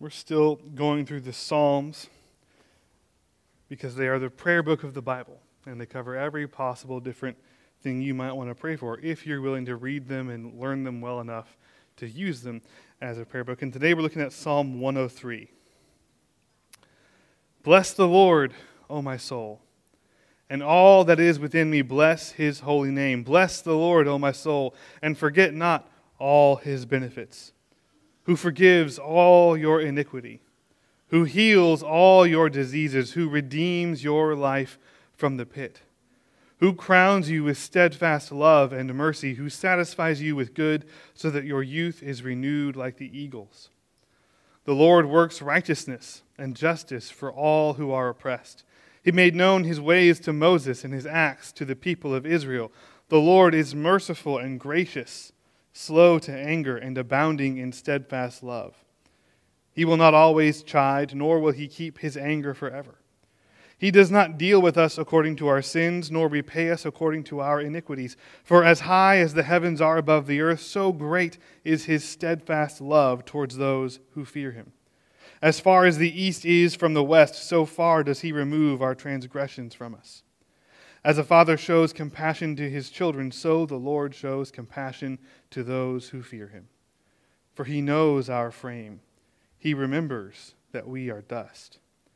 We're still going through the Psalms because they are the prayer book of the Bible, and they cover every possible different thing you might want to pray for if you're willing to read them and learn them well enough to use them as a prayer book. And today we're looking at Psalm 103. Bless the Lord, O my soul, and all that is within me, bless his holy name. Bless the Lord, O my soul, and forget not all his benefits, who forgives all your iniquity, who heals all your diseases, who redeems your life from the pit, who crowns you with steadfast love and mercy, who satisfies you with good so that your youth is renewed like the eagles. The Lord works righteousness and justice for all who are oppressed. He made known his ways to Moses and his acts to the people of Israel. The Lord is merciful and gracious, slow to anger and abounding in steadfast love. He will not always chide, nor will he keep his anger forever. He does not deal with us according to our sins, nor repay us according to our iniquities. For as high as the heavens are above the earth, so great is his steadfast love towards those who fear him. As far as the east is from the west, so far does he remove our transgressions from us. As a father shows compassion to his children, so the Lord shows compassion to those who fear him. For he knows our frame. He remembers that we are dust.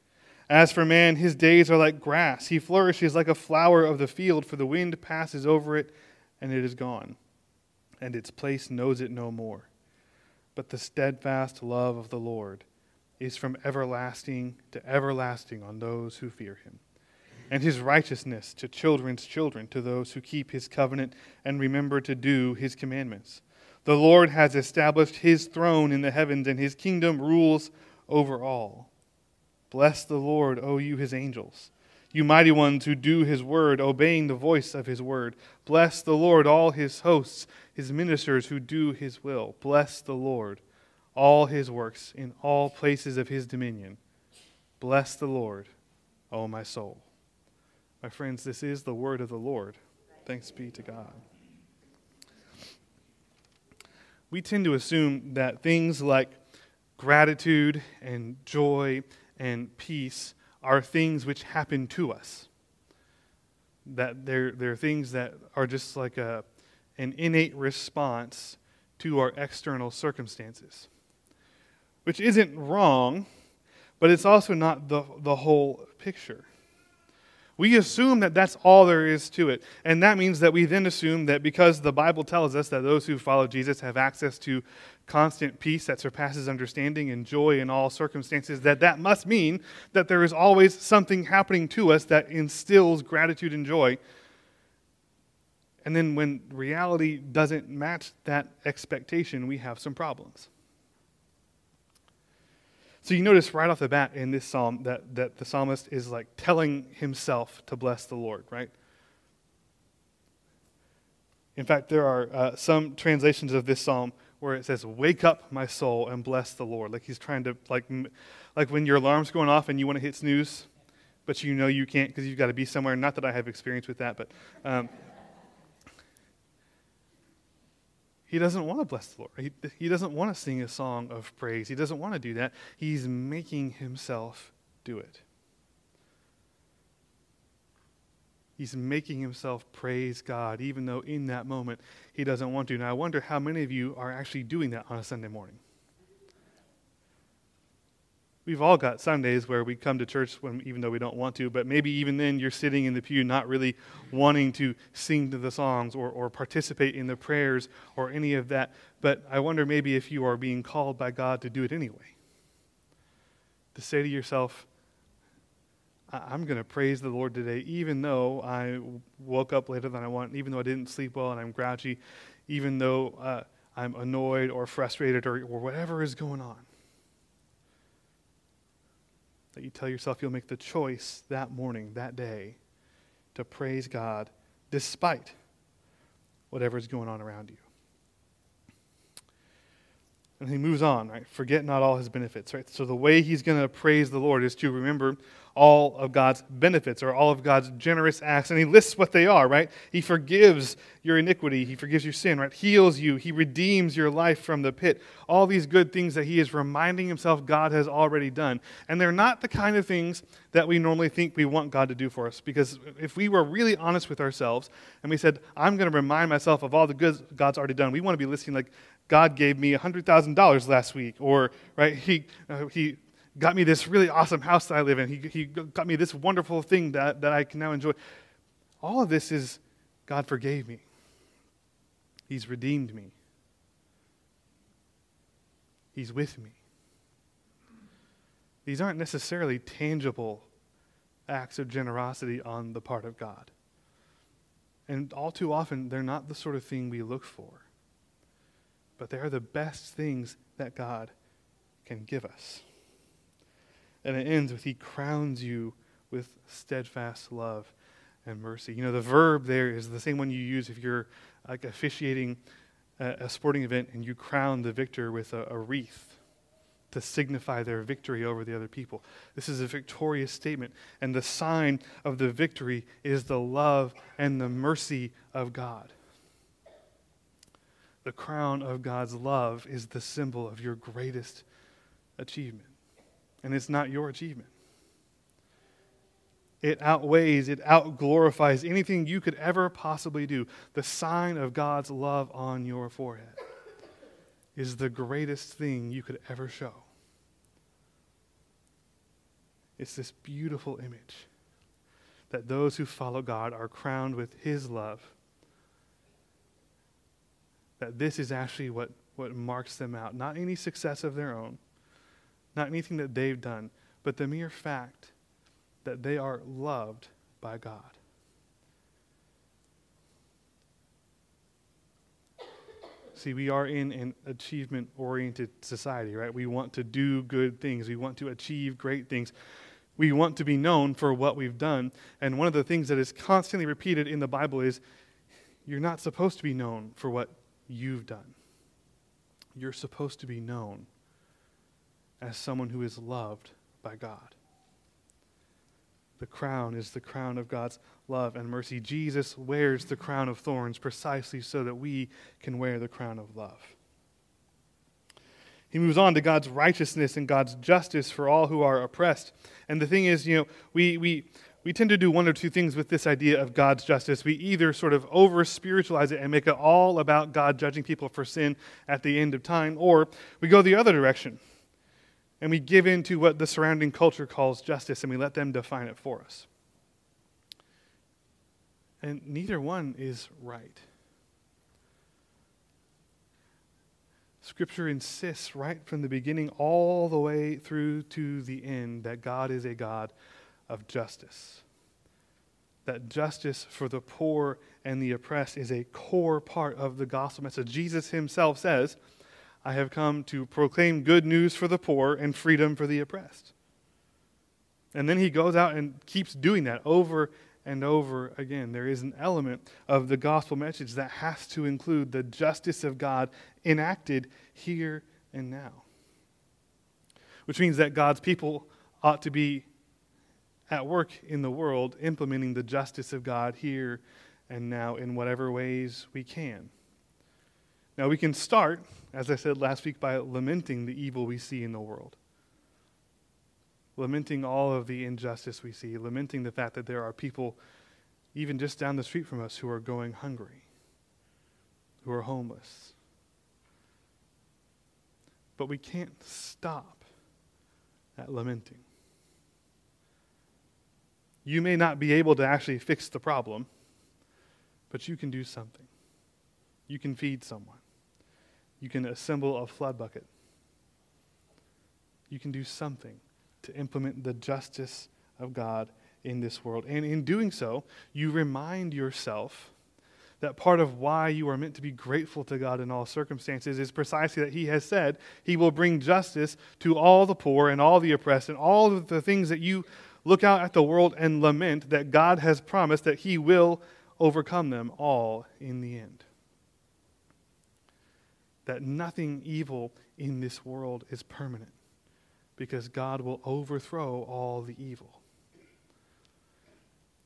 As for man, his days are like grass. He flourishes like a flower of the field, for the wind passes over it, and it is gone, and its place knows it no more. But the steadfast love of the Lord is from everlasting to everlasting on those who fear him, and his righteousness to children's children, to those who keep his covenant and remember to do his commandments. The Lord has established his throne in the heavens, and his kingdom rules over all. Bless the Lord, O you his angels, you mighty ones who do his word, obeying the voice of his word. Bless the Lord, all his hosts, his ministers who do his will. Bless the Lord, all his works in all places of his dominion. Bless the Lord, O my soul. My friends, this is the word of the Lord. Thanks be to God. We tend to assume that things like gratitude and joy and peace are things which happen to us. That they're things that are just like an innate response to our external circumstances. Which isn't wrong, but it's also not the whole picture. We assume that that's all there is to it. And that means that we then assume that because the Bible tells us that those who follow Jesus have access to constant peace that surpasses understanding and joy in all circumstances, that must mean that there is always something happening to us that instills gratitude and joy. And then when reality doesn't match that expectation, we have some problems. So you notice right off the bat in this psalm that the psalmist is like telling himself to bless the Lord, right? In fact, there are some translations of this psalm where it says, "Wake up, my soul, and bless the Lord." Like he's trying to, like when your alarm's going off and you want to hit snooze, but you know you can't because you've got to be somewhere. Not that I have experience with that, but he doesn't want to bless the Lord. He doesn't want to sing a song of praise. He doesn't want to do that. He's making himself do it. He's making himself praise God, even though in that moment he doesn't want to. Now, I wonder how many of you are actually doing that on a Sunday morning. We've all got Sundays where we come to church even though we don't want to, but maybe even then you're sitting in the pew not really wanting to sing to the songs or participate in the prayers or any of that. But I wonder maybe if you are being called by God to do it anyway. To say to yourself, I'm going to praise the Lord today, even though I woke up later than I want, even though I didn't sleep well and I'm grouchy, even though I'm annoyed or frustrated or whatever is going on. That you tell yourself you'll make the choice that morning, that day, to praise God despite whatever's going on around you. And he moves on, right? Forget not all his benefits, right? So the way he's going to praise the Lord is to remember all of God's benefits or all of God's generous acts. And he lists what they are, right? He forgives your iniquity. He forgives your sin, right? Heals you. He redeems your life from the pit. All these good things that he is reminding himself God has already done. And they're not the kind of things that we normally think we want God to do for us. Because if we were really honest with ourselves and we said, I'm going to remind myself of all the good God's already done, we want to be listing like, God gave me $100,000 last week, or right, he got me this really awesome house that I live in. He got me this wonderful thing that I can now enjoy. All of this is God forgave me. He's redeemed me. He's with me. These aren't necessarily tangible acts of generosity on the part of God. And all too often, they're not the sort of thing we look for. But they are the best things that God can give us. And it ends with he crowns you with steadfast love and mercy. You know, the verb there is the same one you use if you're like officiating a sporting event and you crown the victor with a wreath to signify their victory over the other people. This is a victorious statement. And the sign of the victory is the love and the mercy of God. The crown of God's love is the symbol of your greatest achievement. And it's not your achievement. It outweighs, it outglorifies anything you could ever possibly do. The sign of God's love on your forehead is the greatest thing you could ever show. It's this beautiful image that those who follow God are crowned with his love. That this is actually what marks them out. Not any success of their own, not anything that they've done, but the mere fact that they are loved by God. See, we are in an achievement-oriented society, right? We want to do good things. We want to achieve great things. We want to be known for what we've done. And one of the things that is constantly repeated in the Bible is you're not supposed to be known for what you've done. You're supposed to be known as someone who is loved by God. The crown is the crown of God's love and mercy. Jesus wears the crown of thorns precisely so that we can wear the crown of love. He moves on to God's righteousness and God's justice for all who are oppressed. And the thing is, we tend to do one or two things with this idea of God's justice. We either sort of over-spiritualize it and make it all about God judging people for sin at the end of time, or we go the other direction and we give in to what the surrounding culture calls justice and we let them define it for us. And neither one is right. Scripture insists right from the beginning all the way through to the end that God is a God of justice. That justice for the poor and the oppressed is a core part of the gospel message. Jesus himself says, I have come to proclaim good news for the poor and freedom for the oppressed. And then he goes out and keeps doing that over and over again. There is an element of the gospel message that has to include the justice of God enacted here and now. Which means that God's people ought to be at work in the world implementing the justice of God here and now in whatever ways we can. Now we can start, as I said last week, by lamenting the evil we see in the world. Lamenting all of the injustice we see, lamenting the fact that there are people even just down the street from us who are going hungry, who are homeless. But we can't stop at lamenting. You may not be able to actually fix the problem, but you can do something. You can feed someone. You can assemble a flood bucket. You can do something to implement the justice of God in this world. And in doing so, you remind yourself that part of why you are meant to be grateful to God in all circumstances is precisely that he has said he will bring justice to all the poor and all the oppressed and all of the things that you look out at the world and lament, that God has promised that he will overcome them all in the end. That nothing evil in this world is permanent, because God will overthrow all the evil.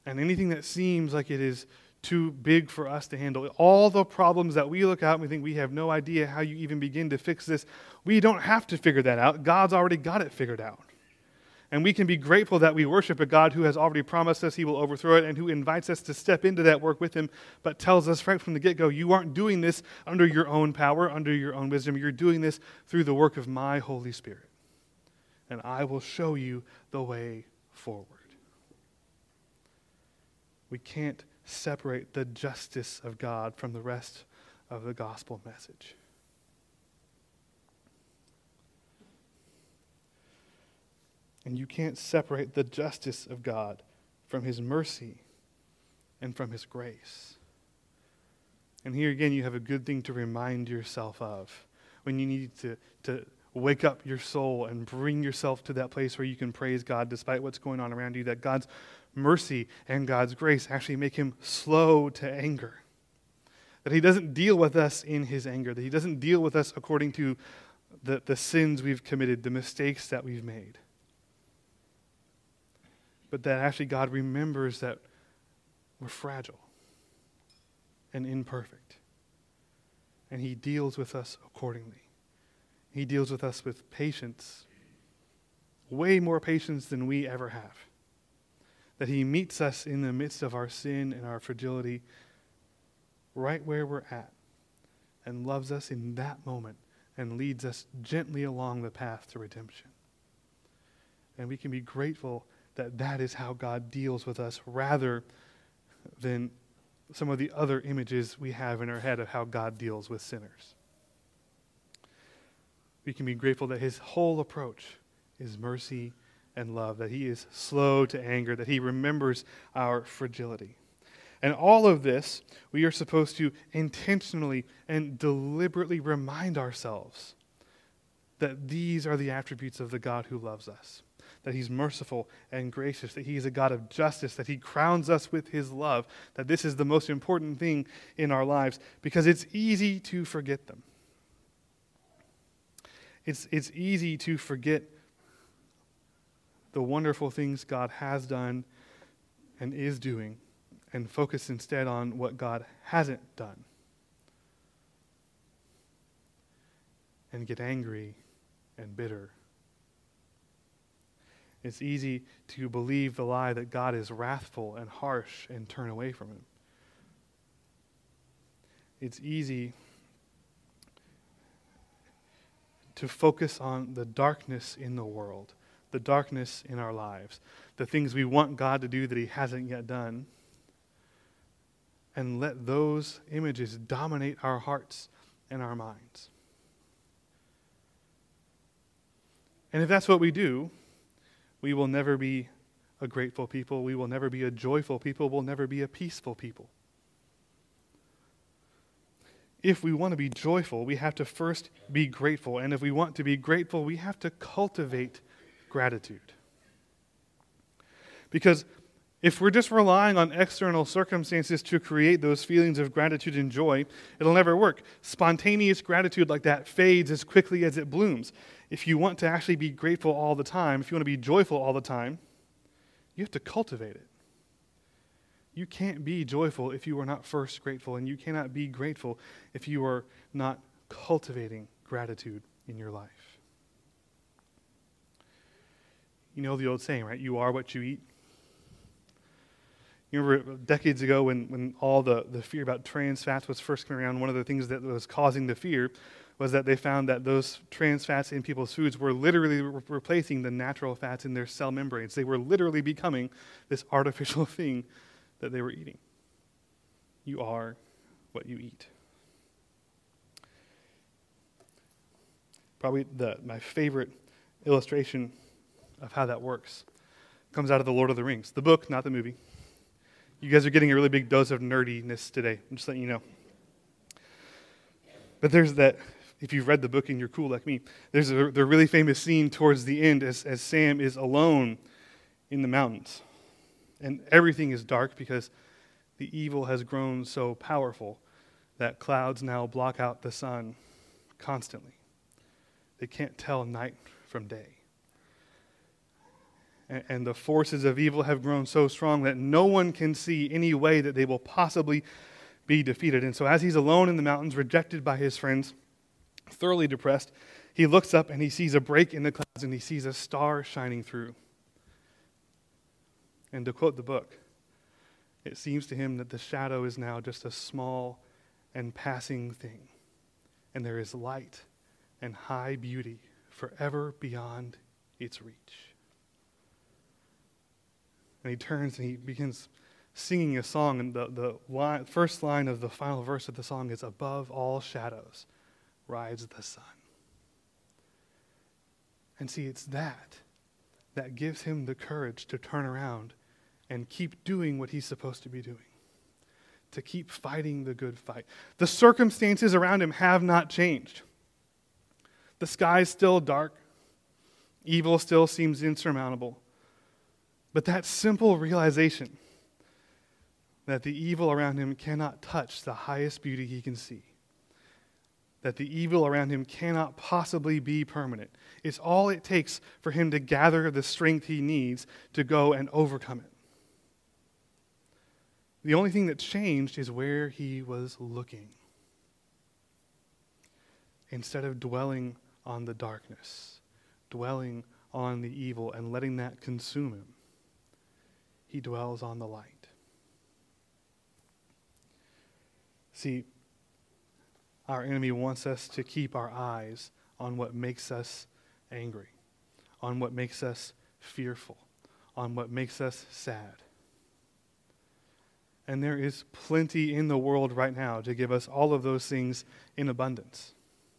And anything that seems like it is too big for us to handle, all the problems that we look out and we think we have no idea how you even begin to fix this, we don't have to figure that out. God's already got it figured out. And we can be grateful that we worship a God who has already promised us he will overthrow it and who invites us to step into that work with him, but tells us right from the get-go, you aren't doing this under your own power, under your own wisdom. You're doing this through the work of my Holy Spirit. And I will show you the way forward. We can't separate the justice of God from the rest of the gospel message. And you can't separate the justice of God from his mercy and from his grace. And here again, you have a good thing to remind yourself of when you need to wake up your soul and bring yourself to that place where you can praise God despite what's going on around you, that God's mercy and God's grace actually make him slow to anger. That he doesn't deal with us in his anger, that he doesn't deal with us according to the sins we've committed, the mistakes that we've made. But that actually God remembers that we're fragile and imperfect. And he deals with us accordingly. He deals with us with patience, way more patience than we ever have. That he meets us in the midst of our sin and our fragility right where we're at and loves us in that moment and leads us gently along the path to redemption. And we can be grateful that that is how God deals with us rather than some of the other images we have in our head of how God deals with sinners. We can be grateful that his whole approach is mercy and love, that he is slow to anger, that he remembers our fragility. And all of this, we are supposed to intentionally and deliberately remind ourselves that these are the attributes of the God who loves us. That he's merciful and gracious, that he is a God of justice, that he crowns us with his love, that this is the most important thing in our lives, because it's easy to forget them. It's easy to forget the wonderful things God has done and is doing, and focus instead on what God hasn't done, and get angry and bitter. It's easy to believe the lie that God is wrathful and harsh and turn away from him. It's easy to focus on the darkness in the world, the darkness in our lives, the things we want God to do that he hasn't yet done, and let those images dominate our hearts and our minds. And if that's what we do, we will never be a grateful people. We will never be a joyful people. We'll never be a peaceful people. If we want to be joyful, we have to first be grateful. And if we want to be grateful, we have to cultivate gratitude. Because if we're just relying on external circumstances to create those feelings of gratitude and joy, it'll never work. Spontaneous gratitude like that fades as quickly as it blooms. If you want to actually be grateful all the time, if you want to be joyful all the time, you have to cultivate it. You can't be joyful if you are not first grateful, and you cannot be grateful if you are not cultivating gratitude in your life. You know the old saying, right? You are what you eat. You remember decades ago when all the fear about trans fats was first coming around, one of the things that was causing the fear was that they found that those trans fats in people's foods were literally replacing the natural fats in their cell membranes. They were literally becoming this artificial thing that they were eating. You are what you eat. Probably my favorite illustration of how that works comes out of The Lord of the Rings. The book, not the movie. You guys are getting a really big dose of nerdiness today. I'm just letting you know. But there's that, if you've read the book and you're cool like me, there's the really famous scene towards the end as Sam is alone in the mountains. And everything is dark because the evil has grown so powerful that clouds now block out the sun constantly. They can't tell night from day. and the forces of evil have grown so strong that no one can see any way that they will possibly be defeated. And so as he's alone in the mountains, rejected by his friends, thoroughly depressed, he looks up and he sees a break in the clouds and he sees a star shining through. And to quote the book, it seems to him that the shadow is now just a small and passing thing, and there is light and high beauty forever beyond its reach. And he turns and he begins singing a song, and the first line of the final verse of the song is, "Above all shadows rides the sun." And see, it's that gives him the courage to turn around and keep doing what he's supposed to be doing, to keep fighting the good fight. The circumstances around him have not changed. The sky's still dark. Evil still seems insurmountable. But that simple realization that the evil around him cannot touch the highest beauty he can see, that the evil around him cannot possibly be permanent, it's all it takes for him to gather the strength he needs to go and overcome it. The only thing that changed is where he was looking. Instead of dwelling on the darkness, dwelling on the evil and letting that consume him, he dwells on the light. See, our enemy wants us to keep our eyes on what makes us angry, on what makes us fearful, on what makes us sad. And there is plenty in the world right now to give us all of those things in abundance.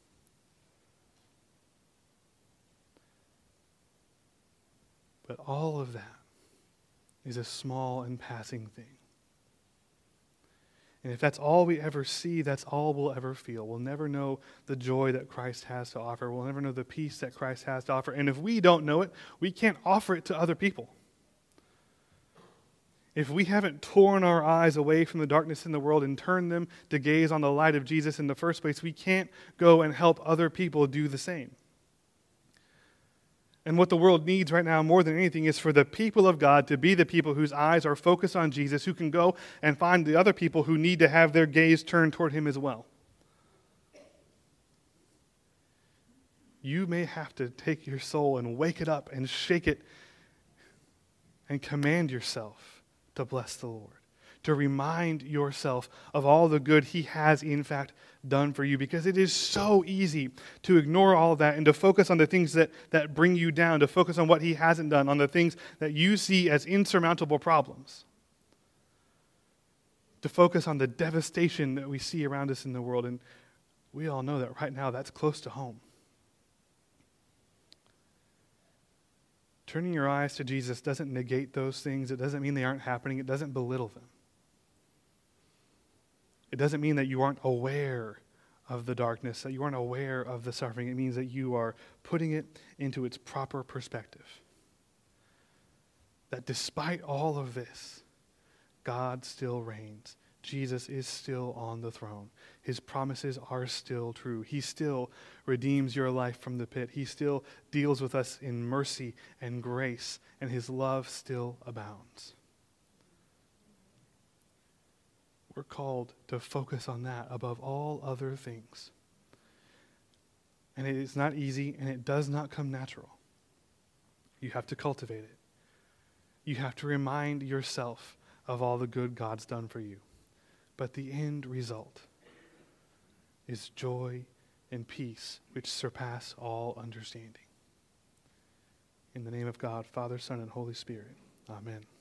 But all of that is a small and passing thing. And if that's all we ever see, that's all we'll ever feel. We'll never know the joy that Christ has to offer. We'll never know the peace that Christ has to offer. And if we don't know it, we can't offer it to other people. If we haven't torn our eyes away from the darkness in the world and turned them to gaze on the light of Jesus in the first place, we can't go and help other people do the same. And what the world needs right now more than anything is for the people of God to be the people whose eyes are focused on Jesus, who can go and find the other people who need to have their gaze turned toward him as well. You may have to take your soul and wake it up and shake it and command yourself to bless the Lord, to remind yourself of all the good he has in fact done for you, because it is so easy to ignore all of that and to focus on the things that bring you down, to focus on what he hasn't done, on the things that you see as insurmountable problems, to focus on the devastation that we see around us in the world. And we all know that right now that's close to home. Turning your eyes to Jesus doesn't negate those things. It doesn't mean they aren't happening. It doesn't belittle them. It doesn't mean that you aren't aware of the darkness, that you aren't aware of the suffering. It means that you are putting it into its proper perspective. That despite all of this, God still reigns. Jesus is still on the throne. His promises are still true. He still redeems your life from the pit. He still deals with us in mercy and grace, and his love still abounds. We're called to focus on that above all other things. And it is not easy, and it does not come natural. You have to cultivate it. You have to remind yourself of all the good God's done for you. But the end result is joy and peace which surpass all understanding. In the name of God, Father, Son, and Holy Spirit. Amen.